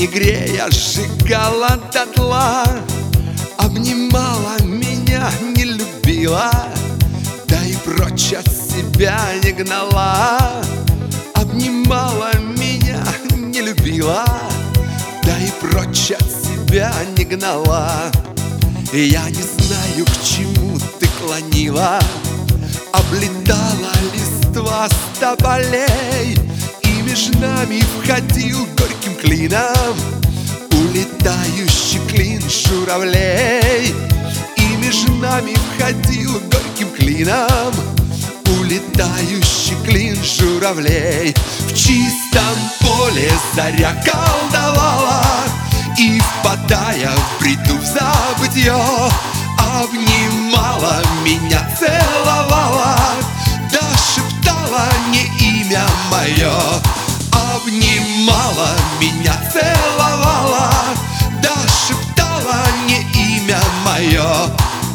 не грея, сжигала дотла, обнимала меня, не любила, да и прочь от себя не гнала. Обнимала меня, не любила, да и прочь от себя не гнала. Я не знаю, к чему ты клонила, облетала листва с тополей, и между нами входил горьким клином улетающий клин журавлей. И между нами входил горьким клином улетающий клин журавлей. В чистом поле заря колдовала, и, впадая в бреду в забытье, обнимала меня, целовала, да шептала не имя мое. Обнимала меня, целовала, да шептала не имя мое.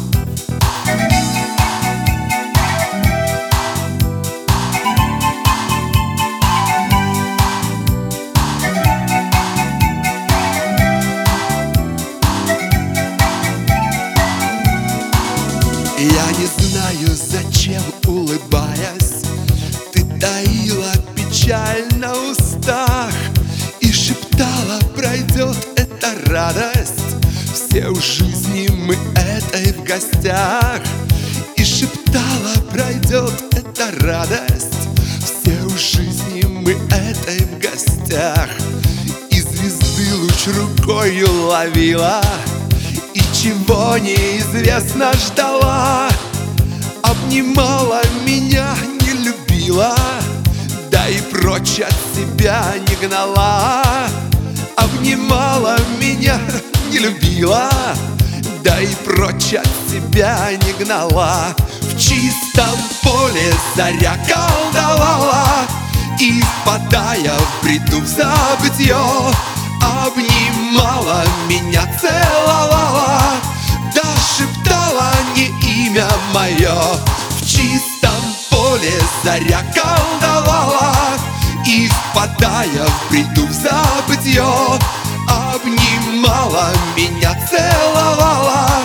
Я не знаю, зачем, улыбаясь, ты таила печаль на устах и шептала: пройдет эта радость, все в жизни мы этой в гостях. И шептала: пройдет эта радость, все в жизни мы этой в гостях. И звезды луч рукою ловила, и чего неизвестно ждала. Обнимала меня, не любила, да и прочь от себя не гнала. Обнимала меня, не любила, да и прочь от себя не гнала. В чистом поле заря колдовала, и, впадая в бреду в забытье, обнимала меня, целовала, да шептала не имя мое. В чистом поле заря колдовала, и, впадая в бреду в забытье, обнимала меня, целовала,